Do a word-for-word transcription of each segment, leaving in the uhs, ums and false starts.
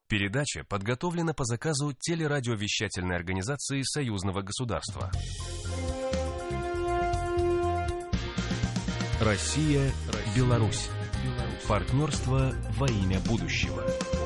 Передача подготовлена по заказу телерадиовещательной организации Союзного государства. Россия, Беларусь. Партнерство во имя будущего.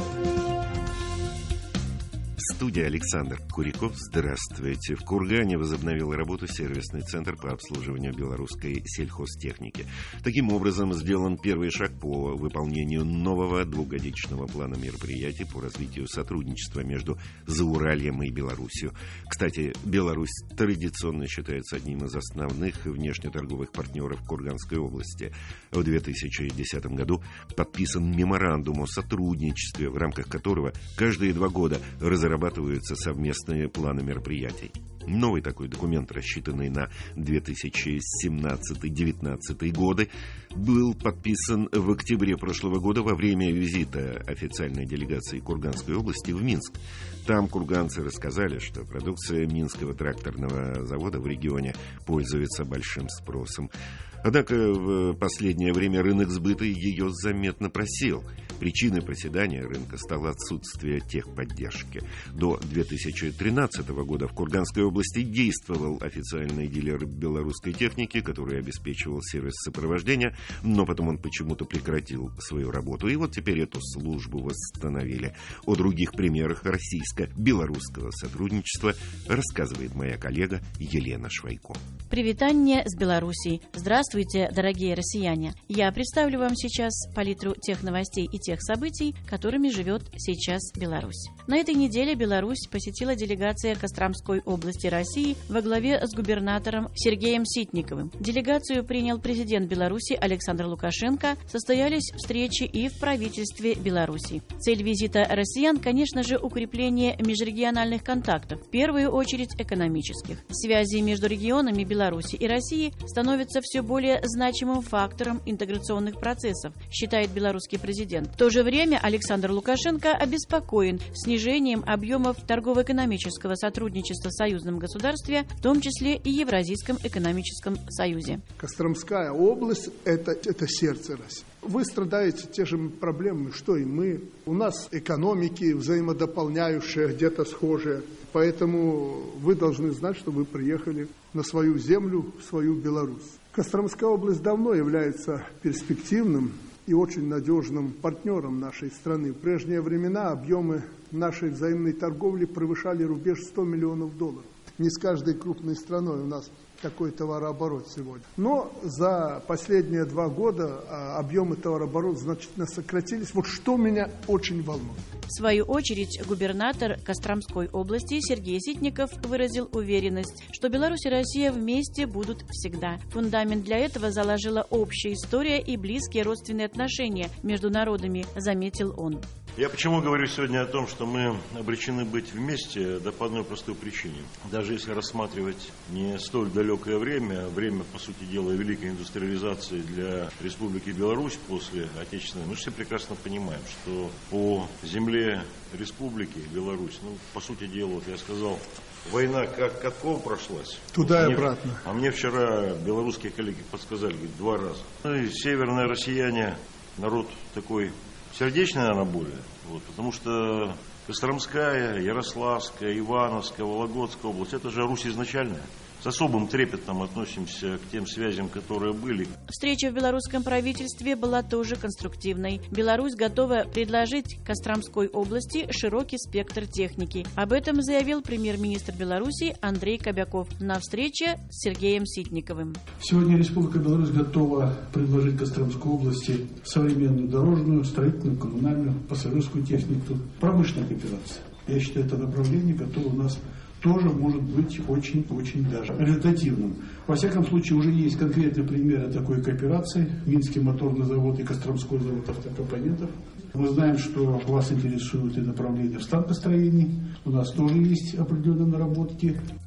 Студия Александр Куряков. Здравствуйте. В Кургане возобновил работу сервисный центр по обслуживанию белорусской сельхозтехники. Таким образом, сделан первый шаг по выполнению нового двухгодичного плана мероприятий по развитию сотрудничества между Зауральем и Беларусью. Кстати, Беларусь традиционно считается одним из основных внешнеторговых партнеров Курганской области. В две тысячи десятом году подписан меморандум о сотрудничестве, в рамках которого каждые два года разрабатываются Разрабатываются совместные планы мероприятий. Новый такой документ, рассчитанный на две тысячи семнадцатый — две тысячи девятнадцатый годы, был подписан в октябре прошлого года во время визита официальной делегации Курганской области в Минск. Там курганцы рассказали, что продукция Минского тракторного завода в регионе пользуется большим спросом. Однако в последнее время рынок сбыта ее заметно просел. Причиной проседания рынка стало отсутствие техподдержки. До две тысячи тринадцатого года в Курганской области действовал официальный дилер белорусской техники, который обеспечивал сервис сопровождения, но потом он почему-то прекратил свою работу. И вот теперь эту службу восстановили. О других примерах российско-белорусского сотрудничества рассказывает моя коллега Елена Швайко. Привитание с Белоруссией. Здравствуйте, дорогие россияне. Я представлю вам сейчас палитру тех новостей и тех событий, которыми живет сейчас Беларусь. На этой неделе Беларусь посетила делегация Костромской области России во главе с губернатором Сергеем Ситниковым. Делегацию принял президент Беларуси Александр Лукашенко. Состоялись встречи и в правительстве Беларуси. Цель визита россиян, конечно же, укрепление межрегиональных контактов, в первую очередь экономических. Связи между регионами Беларуси и России становятся все более значимым фактором интеграционных процессов, считает белорусский президент. В то же время Александр Лукашенко обеспокоен снижением объемов торгово-экономического сотрудничества в союзном государстве, в том числе и Евразийском экономическом союзе. Костромская область – это, это сердце России. Вы страдаете те же проблемами, что и мы. У нас экономики взаимодополняющие, где-то схожие. Поэтому вы должны знать, что вы приехали на свою землю, в свою Беларусь. Костромская область давно является перспективным и очень надежным партнером нашей страны. В прежние времена объемы нашей взаимной торговли превышали рубеж сто миллионов долларов. Не с каждой крупной страной у нас такой товарооборот сегодня. Но за последние два года объемы товарооборота значительно сократились. Вот что меня очень волнует. В свою очередь, губернатор Костромской области Сергей Ситников выразил уверенность, что Беларусь и Россия вместе будут всегда. Фундамент для этого заложила общая история и близкие родственные отношения между народами, заметил он. Я почему говорю сегодня о том, что мы обречены быть вместе, да по одной простой причине. Даже если рассматривать не столь далекое время, время, по сути дела, великой индустриализации для Республики Беларусь после Отечественной, мы все прекрасно понимаем, что по земле Республики Беларусь, ну, по сути дела, вот я сказал, война как катком прошлась. Туда и мне, обратно. А мне вчера белорусские коллеги подсказали, говорит, два раза. Ну, и северные россияне, народ такой сердечный, наверное, более. Вот, потому что Костромская, Ярославская, Ивановская, Вологодская область – это же Русь изначальная. С особым трепетом относимся к тем связям, которые были. Встреча в белорусском правительстве была тоже конструктивной. Беларусь готова предложить Костромской области широкий спектр техники. Об этом заявил премьер-министр Беларуси Андрей Кобяков на встрече с Сергеем Ситниковым. Сегодня Республика Беларусь готова предложить Костромской области современную дорожную, строительную, коммунальную, пассажирскую технику, промышленная кооперация. Я считаю, это направление, которое у нас тоже может быть очень-очень даже результативным. Во всяком случае, уже есть конкретные примеры такой кооперации. Минский моторный завод и Костромской завод автокомпонентов. Мы знаем, что вас интересуют и направления в станкостроении. У нас тоже есть определенные наработки.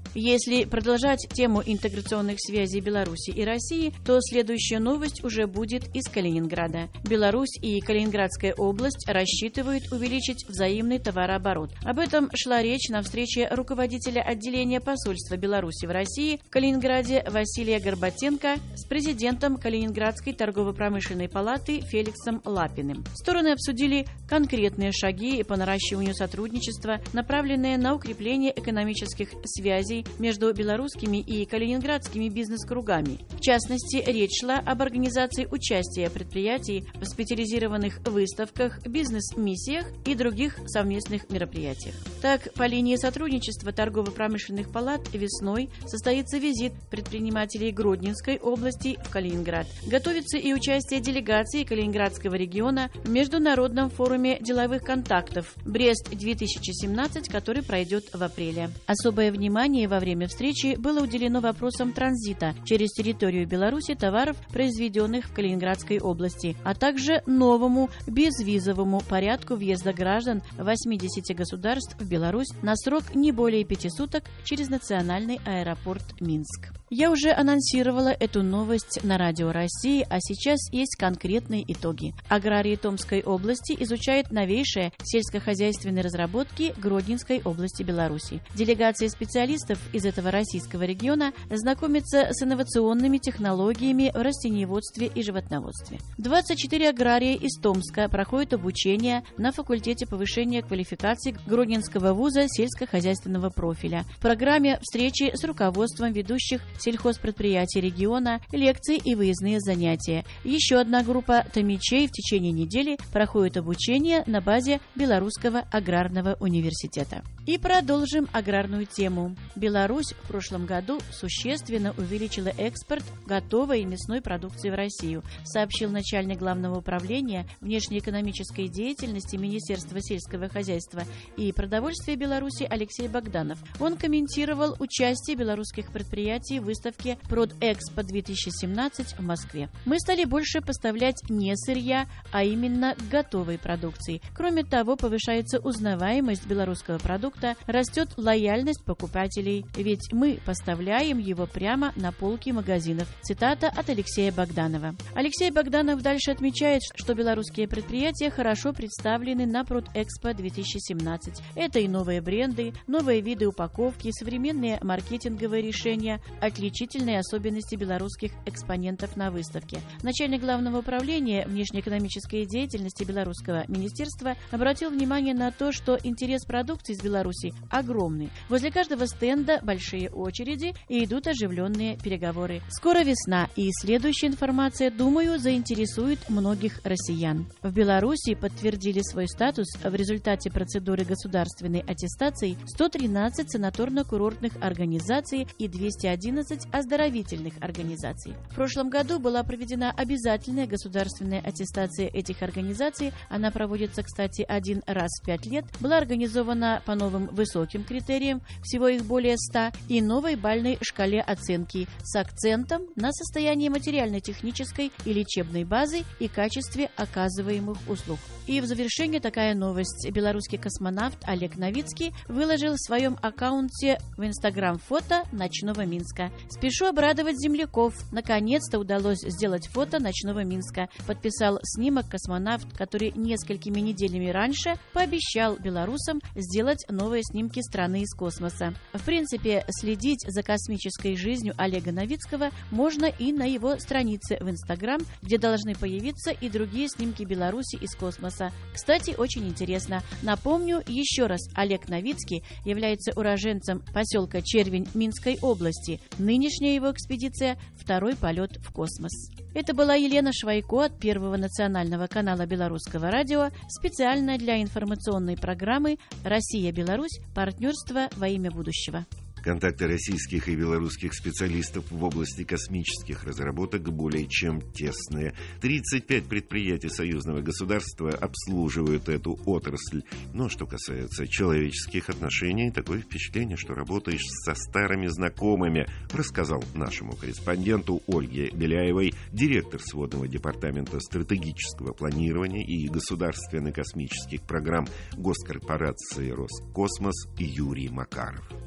Если продолжать тему интеграционных связей Беларуси и России, то следующая новость уже будет из Калининграда. Беларусь и Калининградская область рассчитывают увеличить взаимный товарооборот. Об этом шла речь на встрече руководителя отделения посольства Беларуси в России в Калининграде Василия Горбатенко с президентом Калининградской торгово-промышленной палаты Феликсом Лапиным. Стороны обсудили конкретные шаги по наращиванию сотрудничества, направленные на укрепление экономических связей между белорусскими и калининградскими бизнес-кругами. В частности, речь шла об организации участия предприятий в специализированных выставках, бизнес-миссиях и других совместных мероприятиях. Так, по линии сотрудничества торгово-промышленных палат весной состоится визит предпринимателей Гродненской области в Калининград. Готовится и участие делегации Калининградского региона в Международном форуме деловых контактов Брест-две тысячи семнадцать, который пройдет в апреле. Особое внимание во время встречи было уделено вопросам транзита через территорию Беларуси товаров, произведенных в Калининградской области, а также новому безвизовому порядку въезда граждан восьмидесяти государств в Беларусь на срок не более пяти суток через национальный аэропорт Минск. Я уже анонсировала эту новость на Радио России, а сейчас есть конкретные итоги. Аграрии Томской области изучают новейшие сельскохозяйственные разработки Гродненской области Беларуси. Делегация специалистов из этого российского региона знакомится с инновационными технологиями в растениеводстве и животноводстве. двадцать четыре агрария из Томска проходят обучение на факультете повышения квалификации Гродненского вуза сельскохозяйственного профиля. В программе встречи с руководством ведущих сельхозпредприятий региона, лекции и выездные занятия. Еще одна группа томичей в течение недели проходит обучение на базе Белорусского аграрного университета. И продолжим аграрную тему. Беларусь в прошлом году существенно увеличила экспорт готовой мясной продукции в Россию, сообщил начальник Главного управления внешнеэкономической деятельности Министерства сельского хозяйства и продовольствия Беларуси Алексей Богданов. Он комментировал участие белорусских предприятий в выставке «Продэкспо-две тысячи семнадцать» в Москве. Мы стали больше поставлять не сырья, а именно готовой продукции. Кроме того, повышается узнаваемость белорусского продукта, растет лояльность покупателей, ведь мы поставляем его прямо на полки магазинов. Цитата от Алексея Богданова. Алексей Богданов дальше отмечает, что белорусские предприятия хорошо представлены на «Продэкспо-две тысячи семнадцать». Это и новые бренды, новые виды упаковки, современные маркетинговые решения, отличительные особенности белорусских экспонентов на выставке. Начальник Главного управления внешнеэкономической деятельности Белорусского министерства обратил внимание на то, что интерес продукции из Беларуси огромный. Возле каждого стенда большие очереди и идут оживленные переговоры. Скоро весна, и следующая информация, думаю, заинтересует многих россиян. В Беларуси подтвердили свой статус в результате процедуры государственной аттестации сто тринадцать санаторно-курортных организаций и двести одиннадцать оздоровительных организаций. В прошлом году была проведена обязательная государственная аттестация этих организаций. Она проводится, кстати, один раз в пять лет. Была организована по новым высоким критериям, всего их более ста, и новой бальной шкале оценки с акцентом на состояние материально-технической и лечебной базы и качестве оказываемых услуг. И в завершение такая новость. Белорусский космонавт Олег Новицкий выложил в своем аккаунте в Инстаграм фото ночного Минска. «Спешу обрадовать земляков. Наконец-то удалось сделать фото ночного Минска», подписал снимок космонавт, который несколькими неделями раньше пообещал белорусам сделать новые снимки страны из космоса. В принципе, следить за космической жизнью Олега Новицкого можно и на его странице в Инстаграм, где должны появиться и другие снимки Беларуси из космоса. Кстати, очень интересно. Напомню еще раз, Олег Новицкий является уроженцем поселка Червень Минской области. Нынешняя его экспедиция – второй полет в космос. Это была Елена Швайко от Первого национального канала Белорусского радио специально для информационной программы «Россия-Беларусь. Партнерство во имя будущего». Контакты российских и белорусских специалистов в области космических разработок более чем тесные. тридцать пять предприятий союзного государства обслуживают эту отрасль. Но что касается человеческих отношений, такое впечатление, что работаешь со старыми знакомыми, рассказал нашему корреспонденту Ольге Беляевой директор сводного департамента стратегического планирования и государственных космических программ госкорпорации «Роскосмос» Юрий Макаров.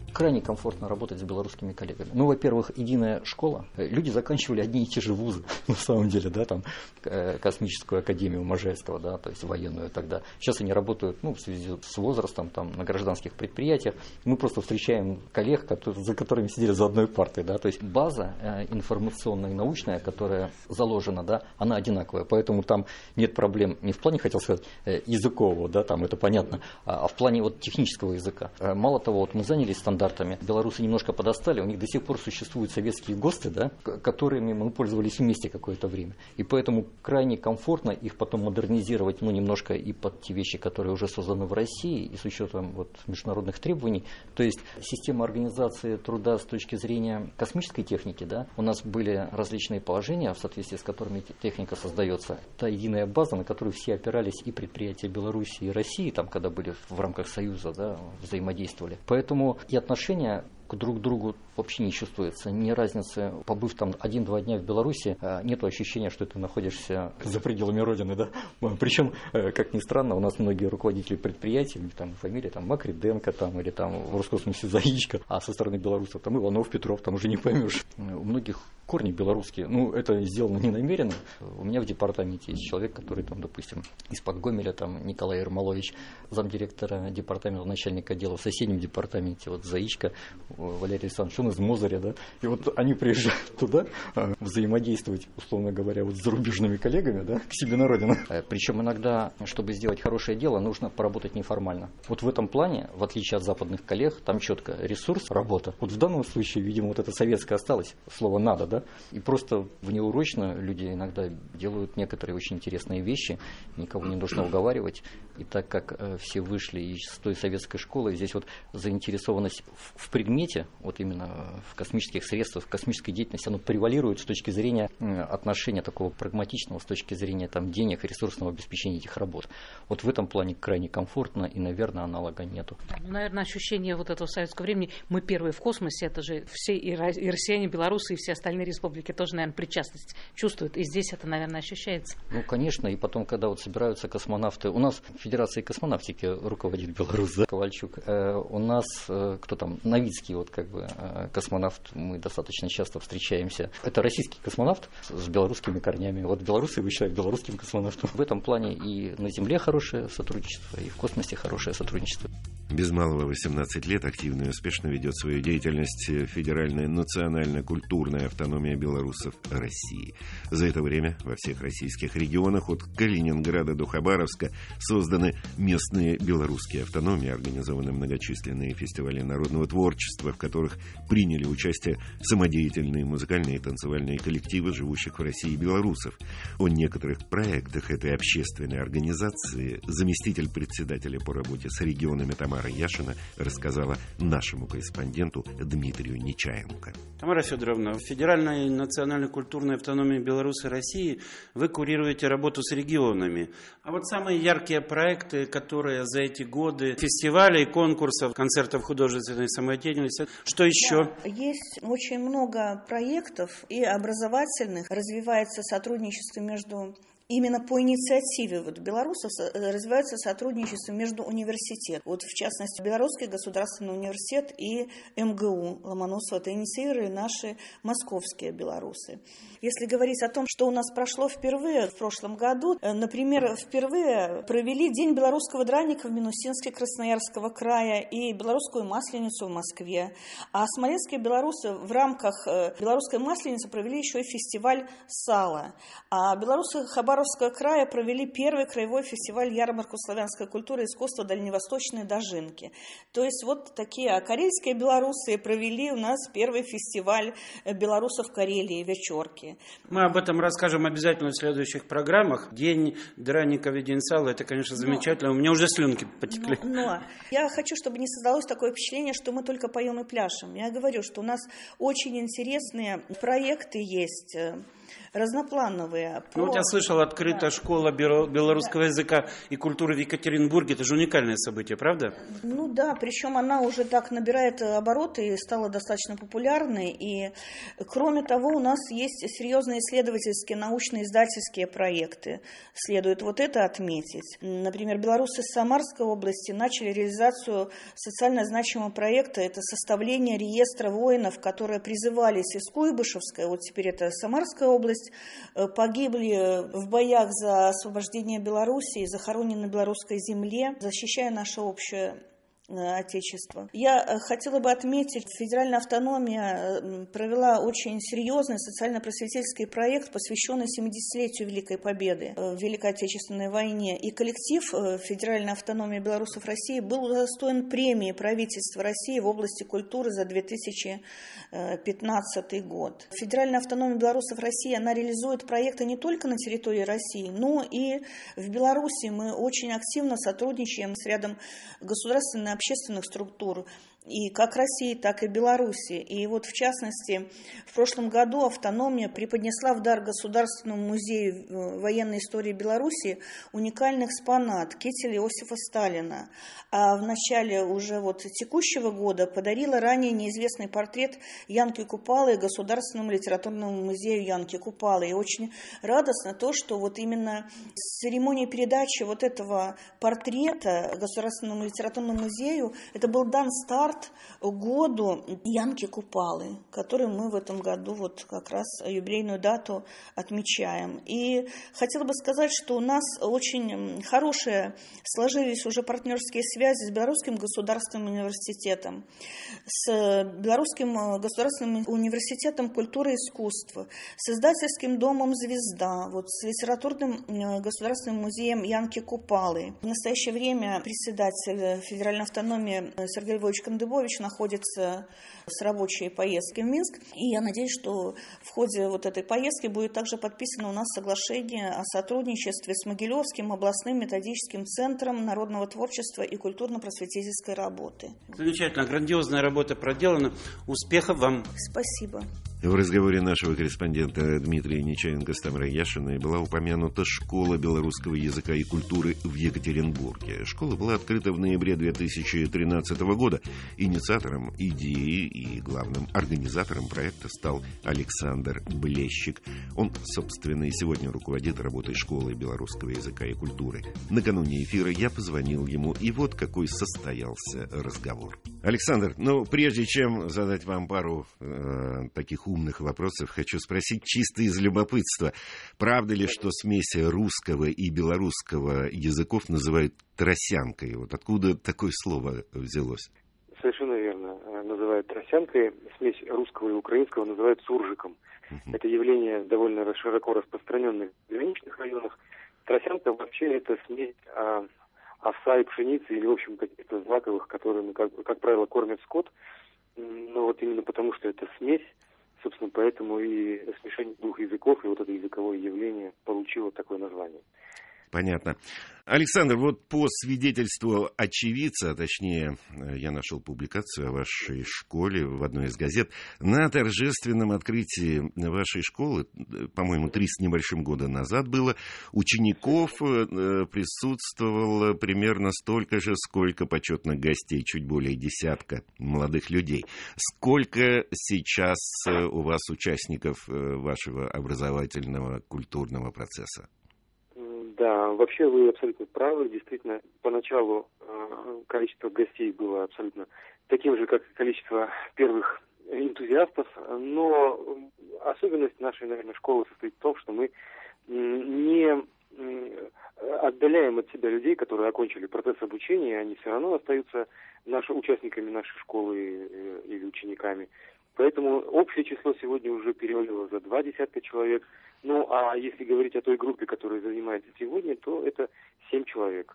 Крайне комфортно работать с белорусскими коллегами. Ну, во-первых, единая школа. Люди заканчивали одни и те же вузы, на самом деле, да, там, космическую академию Можайского, да, то есть военную тогда. Сейчас они работают, ну, в связи с возрастом, там, на гражданских предприятиях. Мы просто встречаем коллег, которые, за которыми сидели за одной партой, да, то есть база э, информационная и научная, которая заложена, да, она одинаковая, поэтому там нет проблем не в плане, хотел сказать, э, языкового, да, там это понятно, а, а в плане вот технического языка. Э, мало того, вот мы занялись стандартами. Белорусы немножко подостали, у них до сих пор существуют советские ГОСТы, да, которыми мы пользовались вместе какое-то время. И поэтому крайне комфортно их потом модернизировать, ну, немножко и под те вещи, которые уже созданы в России, и с учетом вот международных требований. То есть система организации труда с точки зрения космической техники, да, у нас были различные положения, в соответствии с которыми техника создается. Та единая база, на которую все опирались, и предприятия Беларуси и России, там, когда были в рамках Союза, да, взаимодействовали. Поэтому и отношения к друг другу вообще не чувствуется. Ни разницы, побыв там один-два дня в Беларуси, нет ощущения, что ты находишься за пределами Родины. Да? Причем, как ни странно, у нас многие руководители предприятий, у них там фамилия там, Макриденко там, или там в Роскосмосе Заичко, а со стороны белорусов там Иванов, Петров, там уже не поймешь. У многих корни белорусские. Ну, это сделано не намеренно. У меня в департаменте есть человек, который, там, допустим, из-под Гомеля, там, Николай Ермолович, замдиректора департамента, начальника отдела в соседнем департаменте, вот Заичко, Валерий Александрович, он из Мозыря, да, и вот они приезжают туда взаимодействовать, условно говоря, вот с зарубежными коллегами, да, к себе на родину. Причем иногда, чтобы сделать хорошее дело, нужно поработать неформально. Вот в этом плане, в отличие от западных коллег, там четко ресурс, работа. Вот в данном случае, видимо, вот это советское осталось, слово «надо», да, и просто внеурочно люди иногда делают некоторые очень интересные вещи, никого не нужно уговаривать, и так как э, все вышли из той советской школы, здесь вот заинтересованность в, в предмете, вот именно в космических средствах, в космической деятельности, оно превалирует с точки зрения э, отношения такого прагматичного, с точки зрения там, денег и ресурсного обеспечения этих работ. Вот в этом плане крайне комфортно, и, наверное, аналога нету. Ну, наверное, ощущение вот этого советского времени, мы первые в космосе, это же все и россияне, белорусы, и все остальные республики тоже, наверное, причастность чувствуют, и здесь это, наверное, ощущается. Ну, конечно, и потом, когда вот собираются космонавты, у нас Федерацией космонавтики руководит белорус, да, Ковальчук, э, у нас, э, кто там, Новицкий, вот как бы э, космонавт, мы достаточно часто встречаемся, это российский космонавт с белорусскими корнями, вот белорусы его считают белорусским космонавтом. В этом плане и на Земле хорошее сотрудничество, и в космосе хорошее сотрудничество. Без малого восемнадцать лет активно и успешно ведет свою деятельность Федеральная национально-культурная автономия белорусов России. За это время во всех российских регионах от Калининграда до Хабаровска созданы местные белорусские автономии, организованы многочисленные фестивали народного творчества, в которых приняли участие самодеятельные музыкальные и танцевальные коллективы живущих в России белорусов. О некоторых проектах этой общественной организации заместитель председателя по работе с регионами Тамара Яшина рассказала нашему корреспонденту Дмитрию Нечаенко. Тамара Федоровна, в Федеральной национально-культурной автономии Беларуси и России вы курируете работу с регионами. А вот самые яркие проекты, которые за эти годы фестивалей, конкурсов, концертов художественной самодеятельности, что еще? Да, есть очень много проектов и образовательных. Развивается сотрудничество между... Именно по инициативе вот, белорусов развивается сотрудничество между университетами. Вот, в частности, Белорусский государственный университет и эм гэ у Ломоносова. Это инициировали наши московские белорусы. Если говорить о том, что у нас прошло впервые в прошлом году, например, впервые провели День белорусского драника в Минусинске Красноярского края и белорусскую масленицу в Москве. А смоленские белорусы в рамках белорусской масленицы провели еще и фестиваль сала. А белорусы Хабаровского края провели первый краевой фестиваль ярмарку славянской культуры и искусства дальневосточной дожинки. То есть вот такие, а карельские белорусы провели у нас первый фестиваль белорусов Карелии, вечерки. Мы об этом расскажем обязательно в следующих программах. День драников и день сала, это, конечно, замечательно. Но, у меня уже слюнки потекли. Но, но я хочу, чтобы не создалось такое впечатление, что мы только поем и пляшем. Я говорю, что у нас очень интересные проекты есть. разноплановые. Ну, вот я слышал, открыта школа белорусского языка и культуры в Екатеринбурге. Это же уникальное событие, правда? Ну да, причем она уже так набирает обороты и стала достаточно популярной. И кроме того, у нас есть серьезные исследовательские, научные, издательские проекты. Следует вот это отметить. Например, белорусы из Самарской области начали реализацию социально значимого проекта. Это составление реестра воинов, которые призывались из Куйбышевской, вот теперь это Самарская область, погибли в боях за освобождение Белоруссии, захоронены на белорусской земле, защищая наше общее Отечества. Я хотела бы отметить, федеральная автономия провела очень серьезный социально-просветительский проект, посвященный семидесятилетию Великой Победы в Великой Отечественной войне. И коллектив федеральной автономии белорусов России был удостоен премии правительства России в области культуры за две тысячи пятнадцатый год. Федеральная автономия белорусов России, она реализует проекты не только на территории России, но и в Беларуси. Мы очень активно сотрудничаем с рядом государственных общественных структур, и как России, так и Беларуси. И вот в частности, в прошлом году автономия преподнесла в дар Государственному музею военной истории Беларуси уникальный экспонат китель Иосифа Сталина. А в начале уже вот текущего года подарила ранее неизвестный портрет Янки Купалы Государственному литературному музею Янки Купалы. И очень радостно то, что вот именно с церемонией передачи вот этого портрета Государственному литературному музею, это был дан старт году Янки Купалы, который мы в этом году вот как раз юбилейную дату отмечаем. И хотела бы сказать, что у нас очень хорошие сложились уже партнерские связи с Белорусским государственным университетом, с Белорусским государственным университетом культуры и искусства, с издательским домом «Звезда», вот с литературным государственным музеем Янки Купалы. В настоящее время председатель федеральной автономии Сергей Львович Кандыбович находится с рабочей поездки в Минск. И я надеюсь, что в ходе вот этой поездки будет также подписано у нас соглашение о сотрудничестве с Могилевским областным методическим центром народного творчества и культурно-просветительской работы. Замечательно, грандиозная работа проделана. Успехов вам! Спасибо. В разговоре нашего корреспондента Дмитрия Нечаенко с Тамарой Яшиной была упомянута школа белорусского языка и культуры в Екатеринбурге. Школа была открыта в ноябре две тысячи тринадцатого года. Инициатором идеи и главным организатором проекта стал Александр Блещик. Он, собственно, и сегодня руководит работой школы белорусского языка и культуры. Накануне эфира я позвонил ему, и вот какой состоялся разговор. Александр, ну, прежде чем задать вам пару э, таких умных вопросов, хочу спросить чисто из любопытства. Правда ли, что смесь русского и белорусского языков называют тросянкой? Вот откуда такое слово взялось? Совершенно верно. Называют тросянкой. Смесь русского и украинского называют суржиком. Uh-huh. Это явление довольно широко распространенное в граничных районах. Тросянка вообще это смесь а, овса и пшеницы или, в общем, каких-то злаковых, которыми, как, как правило, кормят скот. Но вот именно потому, что это смесь, собственно, поэтому и смешение двух языков, и вот это языковое явление получило такое название. Понятно. Александр, вот по свидетельству очевидца, а точнее, я нашел публикацию о вашей школе в одной из газет, на торжественном открытии вашей школы, по-моему, три с небольшим года назад было, учеников присутствовало примерно столько же, сколько почетных гостей, чуть более десятка молодых людей. Сколько сейчас у вас участников вашего образовательного культурного процесса? Да, вообще вы абсолютно правы. Действительно, поначалу э, количество гостей было абсолютно таким же, как и количество первых энтузиастов. Но особенность нашей, наверное, школы состоит в том, что мы не отдаляем от себя людей, которые окончили процесс обучения, они все равно остаются наши, участниками нашей школы или учениками. Поэтому общее число сегодня уже перевалило за два десятка человек. Ну, а если говорить о той группе, которая занимается сегодня, то это семь человек.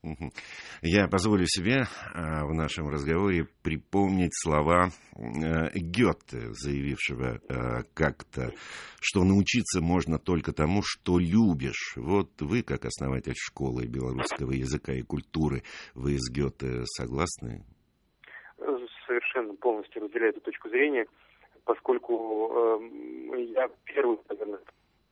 Я позволю себе а, в нашем разговоре припомнить слова а, Гёте, заявившего а, как-то, что научиться можно только тому, что любишь. Вот вы, как основатель школы белорусского языка и культуры, вы с Гёте согласны? Совершенно полностью разделяю эту точку зрения, поскольку э, я первый, наверное,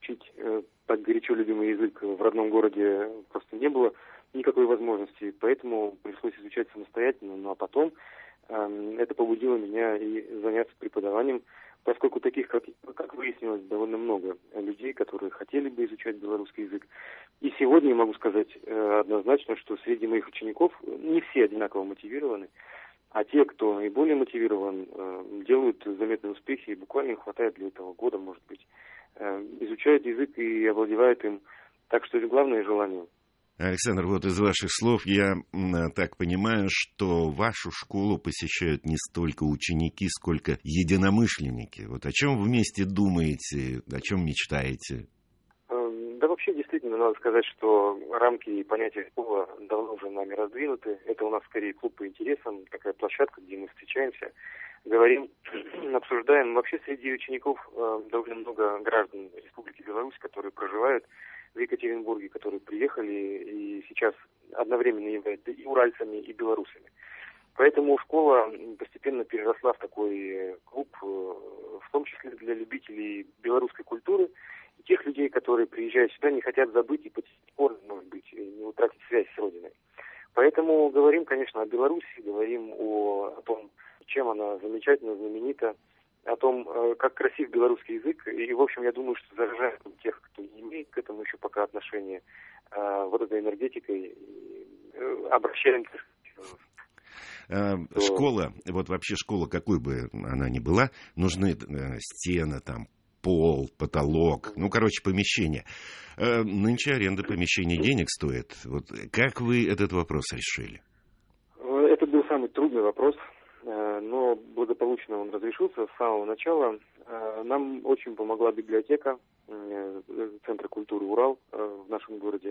изучить э, так горячо любимый язык в родном городе просто не было никакой возможности, поэтому пришлось изучать самостоятельно. Ну а потом э, это побудило меня и заняться преподаванием, поскольку таких, как, как выяснилось, довольно много людей, которые хотели бы изучать белорусский язык. И сегодня я могу сказать э, однозначно, что среди моих учеников не все одинаково мотивированы, а те, кто наиболее мотивирован, э, делают заметные успехи, и буквально им хватает для этого года, может быть. Э, изучают язык и овладевают им. Так что это главное желание. Александр, вот из ваших слов я так понимаю, что вашу школу посещают не столько ученики, сколько единомышленники. Вот о чем вместе думаете, о чем мечтаете? Да вообще, действительно, надо сказать, что рамки и понятия школа давно уже нами раздвинуты. Это у нас скорее клуб по интересам, такая площадка, где мы встречаемся, говорим, обсуждаем. Вообще среди учеников довольно много граждан Республики Беларусь, которые проживают в Екатеринбурге, которые приехали и сейчас одновременно являются и уральцами, и белорусами. Поэтому школа постепенно переросла в такой клуб, в том числе для любителей белорусской культуры, и тех людей, которые, приезжая сюда, не хотят забыть и потерять корни, может быть, не утратить связь с родиной. Поэтому говорим, конечно, о Беларуси, говорим о, о том, чем она замечательна, знаменита, о том, как красив белорусский язык. И, в общем, я думаю, что заражаем тех, кто не имеет к этому еще пока отношения, вот этой энергетикой, обращаемся. Школа, вот вообще школа, какой бы она ни была, нужны стены, там, пол, потолок, ну, короче, помещение. Нынче аренда помещений денег стоит. Вот как вы этот вопрос решили? Это был самый трудный вопрос, но благополучно он разрешился с самого начала. Нам очень помогла библиотека Центра культуры «Урал» в нашем городе.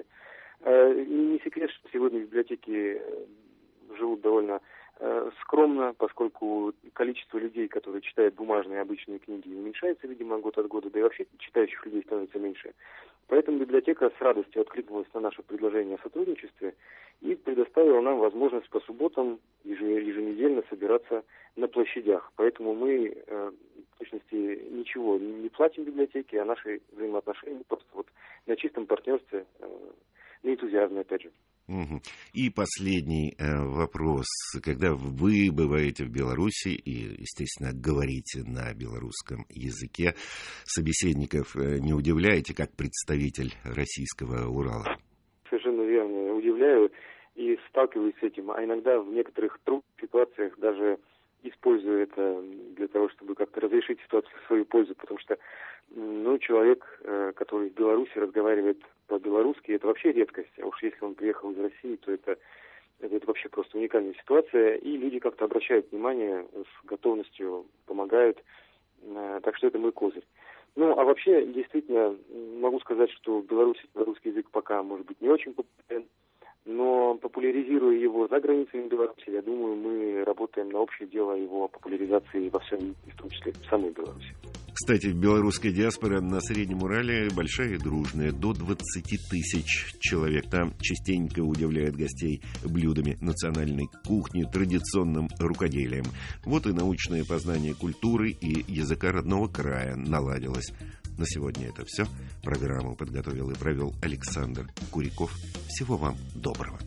Не секрет, что сегодня библиотеки живут довольно скромно, поскольку количество людей, которые читают бумажные обычные книги, уменьшается, видимо, год от года, да и вообще читающих людей становится меньше. Поэтому библиотека с радостью откликнулась на наше предложение о сотрудничестве и предоставила нам возможность по субботам еженедельно собираться на площадях. Поэтому мы, в точности, ничего не платим библиотеке, а наши взаимоотношения просто вот на чистом партнерстве, на энтузиазме, опять же. Угу. И последний э, вопрос. Когда вы бываете в Беларуси и, естественно, говорите на белорусском языке, собеседников э, не удивляете, как представитель российского Урала? Совершенно верно. Удивляю и сталкиваюсь с этим. А иногда в некоторых трудных ситуациях даже использую это для того, чтобы как-то разрешить ситуацию в свою пользу. Потому что ну, человек, э, который в Беларуси разговаривает по-белорусски, это вообще редкость. А уж если он приехал из России, то это, это, это вообще просто уникальная ситуация. И люди как-то обращают внимание, с готовностью помогают. Э, так что это мой козырь. Ну, а вообще, действительно, могу сказать, что в Беларуси белорусский язык пока, может быть, не очень популярен. Но популяризируя его за границами Беларуси, я думаю, мы работаем на общее дело его популяризации во всем, в том числе в самой Беларуси. Кстати, белорусская диаспора на Среднем Урале большая и дружная, до двадцати тысяч человек. Там частенько удивляют гостей блюдами национальной кухни, традиционным рукоделием. Вот и научное познание культуры и языка родного края наладилось. На сегодня это все. Программу подготовил и провел Александр Куриков. Всего вам доброго.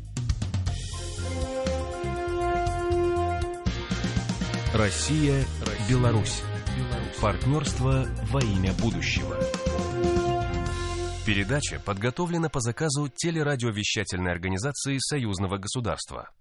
Россия, Беларусь. Партнерство во имя будущего. Передача подготовлена по заказу телерадиовещательной организации Союзного государства.